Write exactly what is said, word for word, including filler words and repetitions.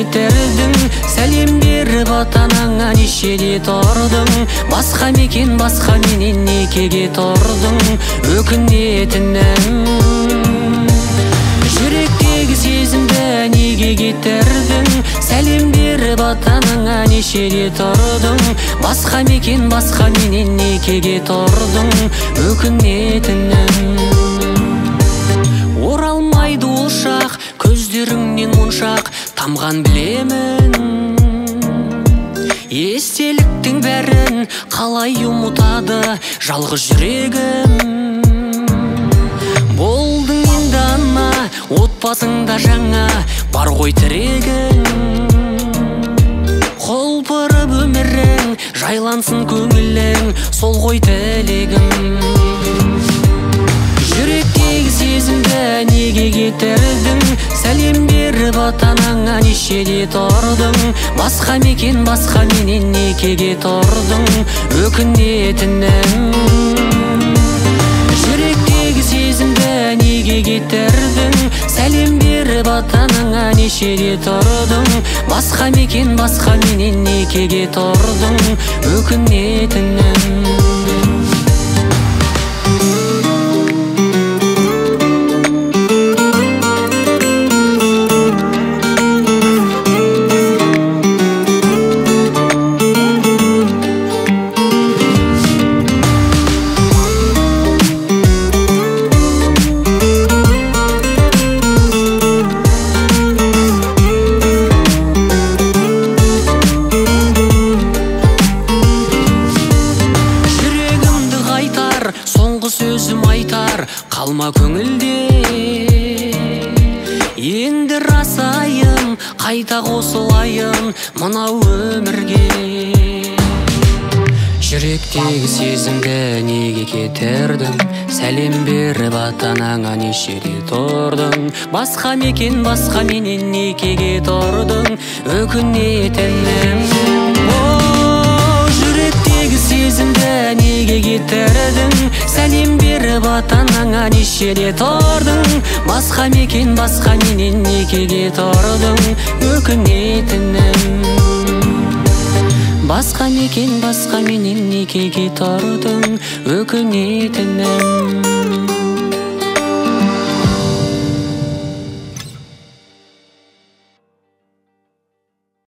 кетердің, сәлем беріп ата-анаңа нешеде тұрдың. Басқа мекен, басқа менен некеге тұрдың, өкінетінім. Жүректегі сезімді неге кетердің, сәлем беріп ата-анаңа нешеде тұрдың. Басқа мекен, басқа менен некеге тұрдың, өкінетінім. Оралмайды ол шақ, көздеріңнен моншақ тамған білемін. Естеліктің бәрін қалай ұмытады жалғыз жүрегім. Болдың енді ана, отбасыңда жаңа бар ғой тірегің. Құлпырып өмірің, жайлансын көңілің, сол ғой тілегім. Жүректегі сезімді неге кетердің, сәлем беріп ата-анаңа нешеде тұрдың. Басқа мекен, басқа менен некеге тұрдың, өкінетінім. Жүректегі сезімді неге кетердің, сәлем беріп ата-анаңа нешеде тұрдың. Басқа мекен, басқа менен некеге тұрдың, өкінетінім. Соңғы сөзім айтар, қалма көңілде. Енді расайым, қайта қосылайын мынау өмірге. Жүректегі сезімді неге кетердің, сәлем беріп ата-анаңа нешеде тұрдың. Басқа мекен, басқа менен некеге тұрдың, өкінетінім. Жүректегі сезімді неге кетердің, сәлем беріп ата-анаңа нешеде тұрдың. Басқа мекен, басқа менен некеге тұрдың, өкінетінім. Басқа мекен, басқа менен некеге тұрдың, өкінетінім.